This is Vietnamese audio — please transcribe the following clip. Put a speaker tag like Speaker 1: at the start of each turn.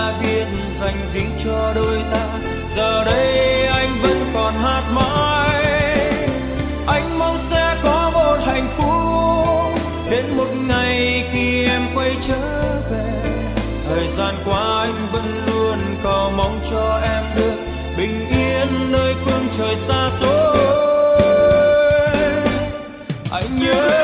Speaker 1: đã viết dành riêng cho đôi ta. Giờ đây anh vẫn còn hát mãi. Anh mong sẽ có một hạnh phúc đến một ngày khi em quay trở về. Thời gian qua anh vẫn luôn cầu mong cho em được bình yên nơi phương trời xa xôi. Anh nhớ